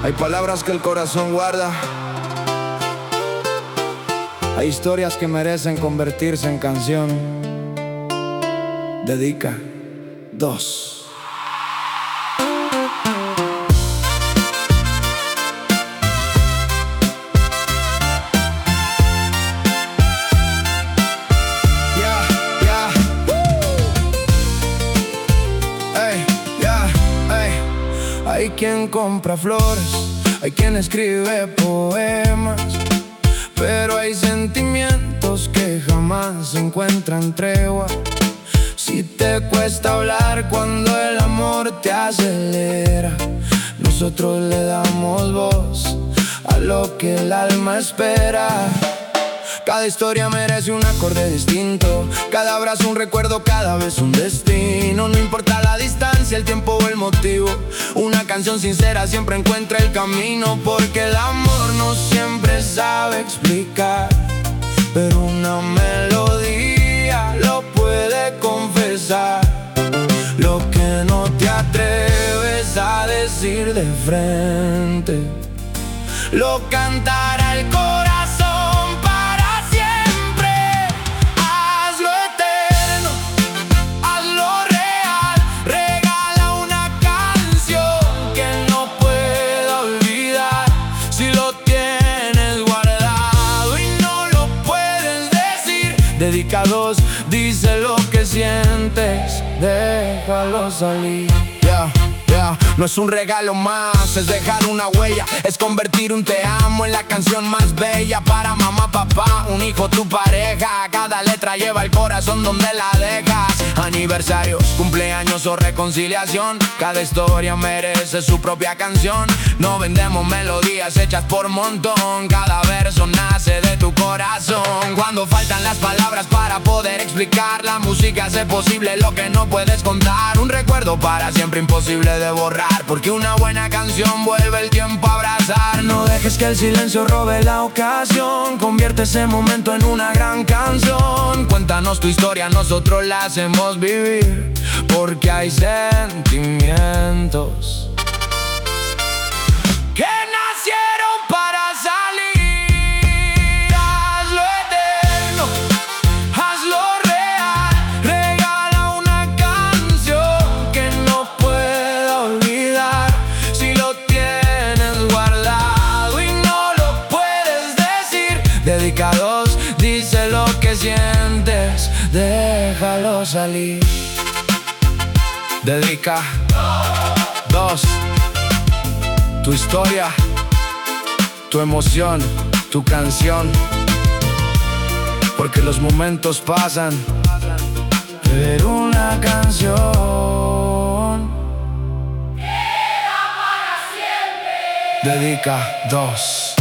Hay palabras que el corazón guarda. Hay historias que merecen convertirse en canción. Dedica 2. Hay quien compra flores, hay quien escribe poemas, pero hay sentimientos que jamás encuentran tregua. Si te cuesta hablar cuando el amor te acelera, nosotros le damos voz a lo que el alma espera. Cada historia merece un acorde distinto, cada abrazo un recuerdo, cada vez un destino. No importa la distancia, el tiempo o el motivo, una canción sincera siempre encuentra el camino. Porque el amor no siempre sabe explicar, pero una melodía lo puede confesar. Lo que no te atreves a decir de frente, lo cantará el corazón. Dedica 2, dice lo que sientes, déjalo salir. No es un regalo más, es dejar una huella, es convertir un te amo en la canción más bella. Para mamá, papá, un hijo, tu pareja, cada letra lleva el corazón donde la dejas. Aniversarios, cumpleaños o reconciliación, cada historia merece su propia canción. No vendemos melodías hechas por montón, cada verso nace de tu corazón. Cuando faltan las palabras para poder explicar, la música hace posible lo que no puedes contar. Un recuerdo para siempre imposible de borrar, porque una buena canción vuelve el tiempo a abrazar. No dejes que el silencio robe la ocasión, convierte ese momento en una gran canción. Cuéntanos tu historia, nosotros la hacemos vivir, porque hay sentimientos que nacieron para salir. Hazlo eterno, hazlo real, regala una canción que no pueda olvidar. Si lo tienes guardado y no lo puedes decir, dedica 2, dice lo que sientes, déjalo salir. Dedica 2, tu historia, tu emoción, tu canción, porque los momentos pasan, pero una canción queda para siempre. dedica 2.